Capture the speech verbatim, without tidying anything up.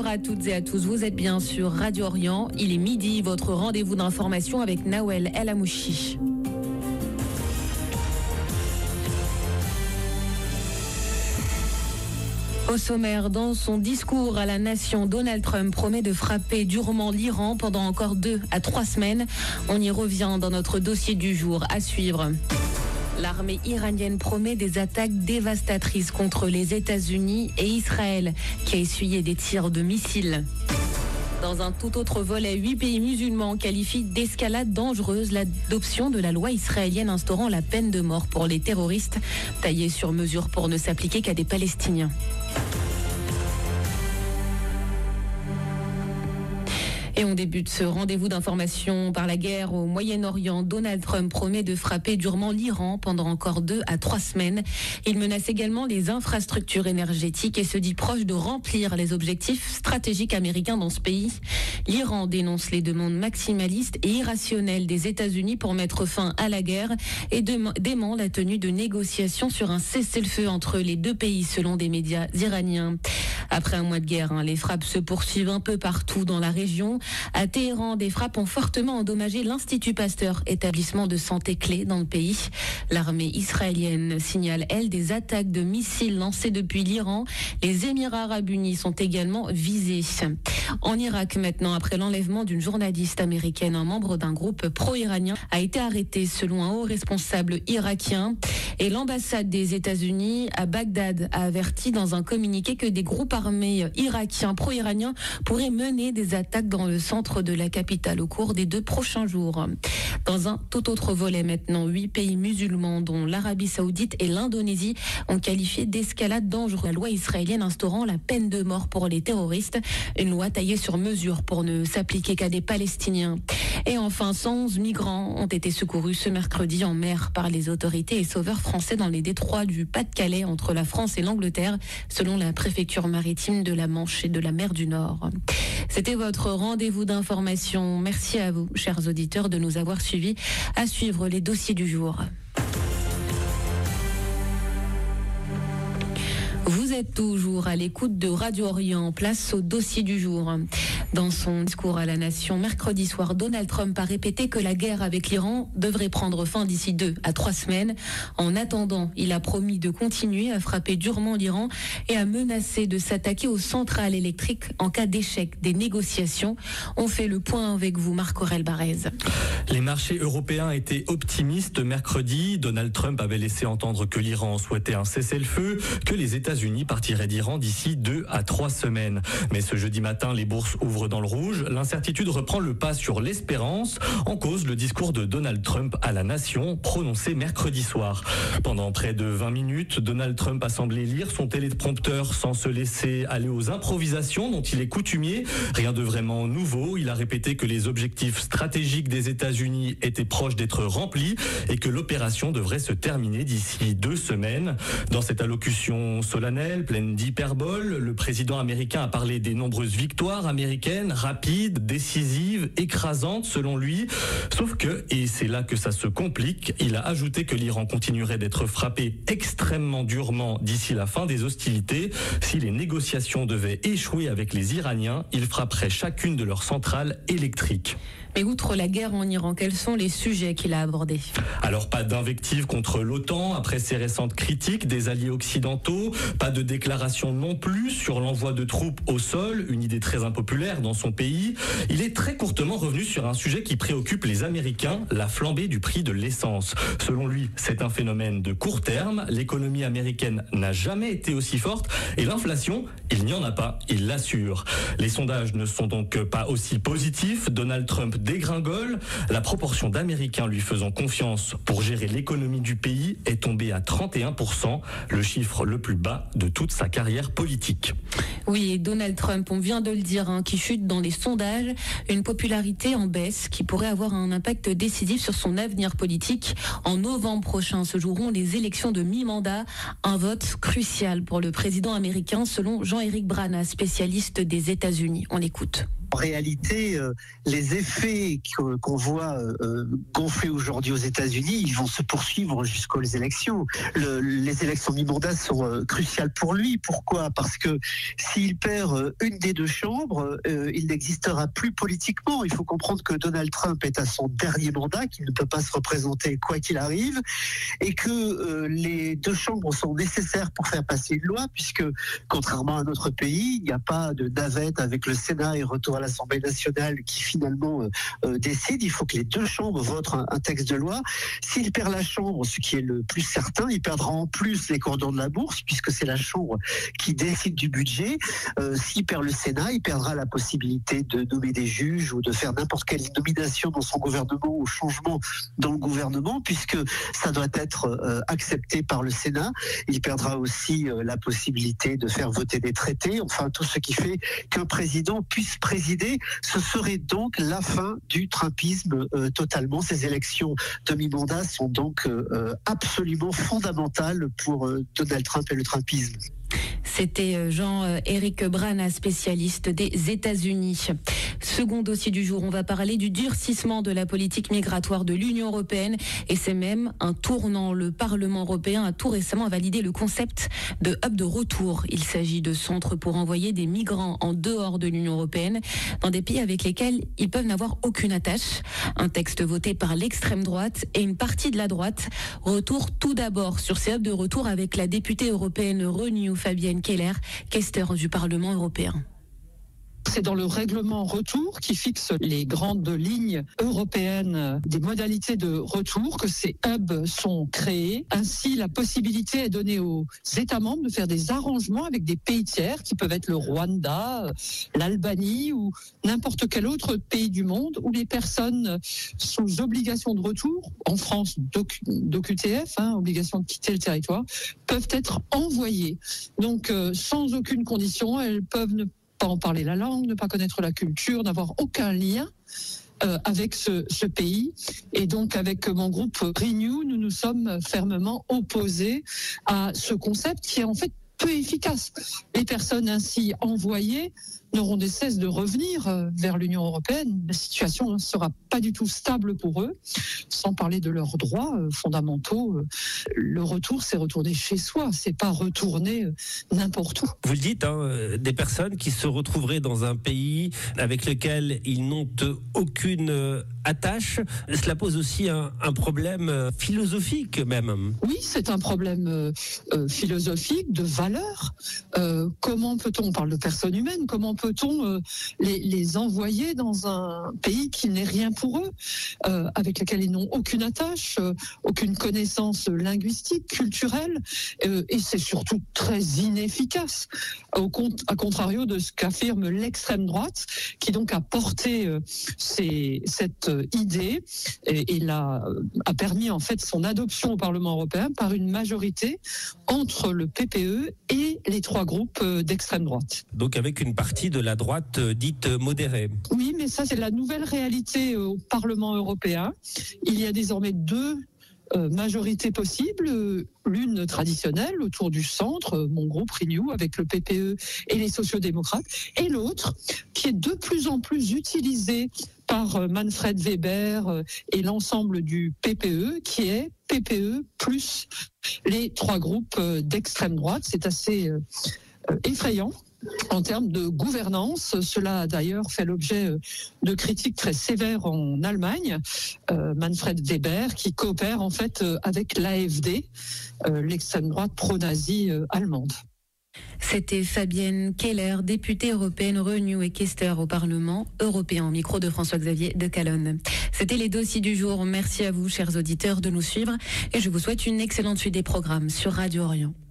à toutes et à tous, vous êtes bien sur Radio Orient. Il est midi, votre rendez-vous d'information avec Nawel El Amouchi. Au sommaire, dans son discours à la nation, Donald Trump promet de frapper durement l'Iran pendant encore deux à trois semaines. On y revient dans notre dossier du jour à suivre. L'armée iranienne promet des attaques dévastatrices contre les États-Unis et Israël, qui a essuyé des tirs de missiles. Dans un tout autre volet, huit pays musulmans qualifient d'escalade dangereuse l'adoption de la loi israélienne instaurant la peine de mort pour les terroristes, taillée sur mesure pour ne s'appliquer qu'à des Palestiniens. Et on débute ce rendez-vous d'information par la guerre au Moyen-Orient. Donald Trump promet de frapper durement l'Iran pendant encore deux à trois semaines. Il menace également les infrastructures énergétiques et se dit proche de remplir les objectifs stratégiques américains dans ce pays. L'Iran dénonce les demandes maximalistes et irrationnelles des États-Unis pour mettre fin à la guerre et dément la tenue de négociations sur un cessez-le-feu entre les deux pays selon des médias iraniens. Après un mois de guerre, hein, les frappes se poursuivent un peu partout dans la région. À Téhéran, des frappes ont fortement endommagé l'Institut Pasteur, établissement de santé clé dans le pays. L'armée israélienne signale, elle, des attaques de missiles lancées depuis l'Iran. Les Émirats arabes unis sont également visés. En Irak, maintenant, après l'enlèvement d'une journaliste américaine, un membre d'un groupe pro-iranien a été arrêté selon un haut responsable irakien. Et l'ambassade des États-Unis à Bagdad a averti dans un communiqué que des groupes armés irakiens pro-iraniens pourraient mener des attaques dans le centre de la capitale au cours des deux prochains jours. Dans un tout autre volet maintenant, huit pays musulmans, dont l'Arabie Saoudite et l'Indonésie, ont qualifié d'escalade dangereuse la loi israélienne instaurant la peine de mort pour les terroristes, une loi taillée sur mesure pour ne s'appliquer qu'à des Palestiniens. Et enfin, cent onze migrants ont été secourus ce mercredi en mer par les autorités et sauveurs français dans les détroits du Pas-de-Calais entre la France et l'Angleterre, selon la préfecture maritime de la Manche et de la mer du Nord. C'était votre rendez-vous d'information. Merci à vous, chers auditeurs, de nous avoir suivis. À suivre les dossiers du jour. Vous êtes toujours à l'écoute de Radio Orient. Place au dossier du jour. Dans son discours à la nation mercredi soir, Donald Trump a répété que la guerre avec l'Iran devrait prendre fin d'ici deux à trois semaines. En attendant, il a promis de continuer à frapper durement l'Iran et à menacer de s'attaquer aux centrales électriques en cas d'échec des négociations. On fait le point avec vous, Marc-Aurèle Barrez. Les marchés européens étaient optimistes mercredi. Donald Trump avait laissé entendre que l'Iran souhaitait un cessez-le-feu, que les États-Unis partiraient d'Iran d'ici deux à trois semaines. Mais ce jeudi matin, les bourses ouvrent dans le rouge. L'incertitude reprend le pas sur l'espérance. En cause, le discours de Donald Trump à la nation, prononcé mercredi soir. Pendant près de vingt minutes, Donald Trump a semblé lire son téléprompteur sans se laisser aller aux improvisations dont il est coutumier. Rien de vraiment nouveau. Il a répété que les objectifs stratégiques des États-Unis étaient proches d'être remplis et que l'opération devrait se terminer d'ici deux semaines. Dans cette allocution solennelle, pleine d'hyperbole, le président américain a parlé des nombreuses victoires américaines rapide, décisive, écrasante selon lui. Sauf que, et c'est là que ça se complique, il a ajouté que l'Iran continuerait d'être frappé extrêmement durement d'ici la fin des hostilités. Si les négociations devaient échouer avec les Iraniens, il frapperait chacune de leurs centrales électriques. Mais outre la guerre en Iran, quels sont les sujets qu'il a abordés ? Alors pas d'invective contre l'OTAN après ses récentes critiques des alliés occidentaux, pas de déclaration non plus sur l'envoi de troupes au sol, une idée très impopulaire dans son pays. Il est très courtement revenu sur un sujet qui préoccupe les Américains, la flambée du prix de l'essence. Selon lui, c'est un phénomène de court terme, l'économie américaine n'a jamais été aussi forte et l'inflation, il n'y en a pas, il l'assure. Les sondages ne sont donc pas aussi positifs, Donald Trump dégringole, la proportion d'Américains lui faisant confiance pour gérer l'économie du pays est tombée à trente et un pour cent, le chiffre le plus bas de toute sa carrière politique. Oui, et Donald Trump, on vient de le dire, hein, qui chute dans les sondages, une popularité en baisse qui pourrait avoir un impact décisif sur son avenir politique. En novembre prochain se joueront les élections de mi-mandat, un vote crucial pour le président américain selon Jean-Éric Brana, spécialiste des États-Unis. On l'écoute. En réalité, euh, les effets que, qu'on voit euh, gonfler aujourd'hui aux États-Unis, ils vont se poursuivre jusqu'aux élections. Le, les élections mi-mandat sont euh, cruciales pour lui. Pourquoi ? Parce que s'il perd euh, une des deux chambres, euh, il n'existera plus politiquement. Il faut comprendre que Donald Trump est à son dernier mandat, qu'il ne peut pas se représenter quoi qu'il arrive, et que euh, les deux chambres sont nécessaires pour faire passer une loi, puisque contrairement à notre pays, il n'y a pas de navette avec le Sénat et retour à l'Assemblée nationale qui finalement euh, euh, décide. Il faut que les deux chambres votent un, un texte de loi. S'il perd la chambre, ce qui est le plus certain, il perdra en plus les cordons de la bourse, puisque c'est la chambre qui décide du budget. Euh, s'il perd le Sénat, il perdra la possibilité de nommer des juges ou de faire n'importe quelle nomination dans son gouvernement ou changement dans le gouvernement, puisque ça doit être euh, accepté par le Sénat. Il perdra aussi euh, la possibilité de faire voter des traités, enfin tout ce qui fait qu'un président puisse présider. Ce serait donc la fin du trumpisme euh, totalement. Ces élections de mi-mandat sont donc euh, absolument fondamentales pour euh, Donald Trump et le trumpisme. C'était Jean-Éric Brana, spécialiste des États-Unis. Second dossier du jour, on va parler du durcissement de la politique migratoire de l'Union européenne, et c'est même un tournant. Le Parlement européen a tout récemment validé le concept de hub de retour. Il s'agit de centres pour envoyer des migrants en dehors de l'Union européenne, dans des pays avec lesquels ils peuvent n'avoir aucune attache. Un texte voté par l'extrême droite et une partie de la droite. Retour tout d'abord sur ces hubs de retour avec la députée européenne Renew, Fabienne Keller, questeur du Parlement européen. C'est dans le règlement retour qui fixe les grandes lignes européennes des modalités de retour que ces hubs sont créés. Ainsi, la possibilité est donnée aux États membres de faire des arrangements avec des pays tiers qui peuvent être le Rwanda, l'Albanie ou n'importe quel autre pays du monde où les personnes sous obligation de retour, en France d'O Q T F, hein, obligation de quitter le territoire, peuvent être envoyées. Donc, euh, sans aucune condition, elles peuvent ne pas en parler la langue, ne pas connaître la culture, n'avoir aucun lien euh, avec ce, ce pays. Et donc, avec mon groupe Renew, nous nous sommes fermement opposés à ce concept qui est en fait peu efficace. Les personnes ainsi envoyées n'auront de cesse de revenir vers l'Union européenne. La situation ne sera pas du tout stable pour eux, sans parler de leurs droits fondamentaux. Le retour, c'est retourner chez soi, c'est pas retourner n'importe où. Vous le dites, hein, des personnes qui se retrouveraient dans un pays avec lequel ils n'ont aucune attache. Cela pose aussi un, un problème philosophique même. Oui, c'est un problème euh, philosophique, de valeur. Euh, comment peut-on, on parle de personnes humaines, comment peut-on euh, les, les envoyer dans un pays qui n'est rien pour eux, euh, avec lequel ils n'ont aucune attache, euh, aucune connaissance linguistique, culturelle, euh, et c'est surtout très inefficace, au compte, à contrario de ce qu'affirme l'extrême droite, qui donc a porté euh, ces, cette idée et, et l'a, a permis en fait son adoption au Parlement européen par une majorité entre le P P E et les trois groupes d'extrême droite. Donc avec une partie de la droite dite modérée. Oui, mais ça c'est la nouvelle réalité au Parlement européen. Il y a désormais deux Euh, majorité possible, l'une traditionnelle autour du centre, mon groupe Renew avec le P P E et les sociodémocrates, et l'autre qui est de plus en plus utilisée par Manfred Weber et l'ensemble du P P E, qui est P P E plus les trois groupes d'extrême droite. C'est assez euh, effrayant en termes de gouvernance. Cela a d'ailleurs fait l'objet de critiques très sévères en Allemagne. Euh, Manfred Weber, qui coopère en fait avec l'A F D, euh, l'extrême droite pro-nazie euh, allemande. C'était Fabienne Keller, députée européenne Renew et questeur au Parlement européen, au micro de François-Xavier de Calonne. C'était les dossiers du jour. Merci à vous, chers auditeurs, de nous suivre, et je vous souhaite une excellente suite des programmes sur Radio Orient.